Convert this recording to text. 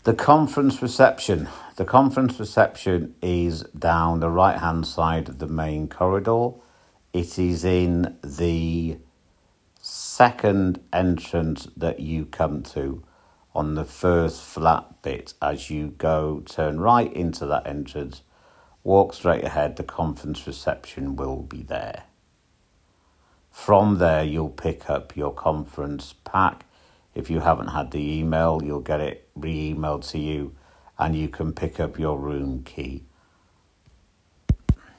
The conference reception. The conference reception is down the right-hand side of the main corridor. It is in the second entrance that you come to on the first flat bit. As you go, turn right into that entrance, walk straight ahead, the conference reception will be there. From there, you'll pick up your conference pack. If you haven't had the email, you'll get it re-emailed to you, and you can pick up your room key.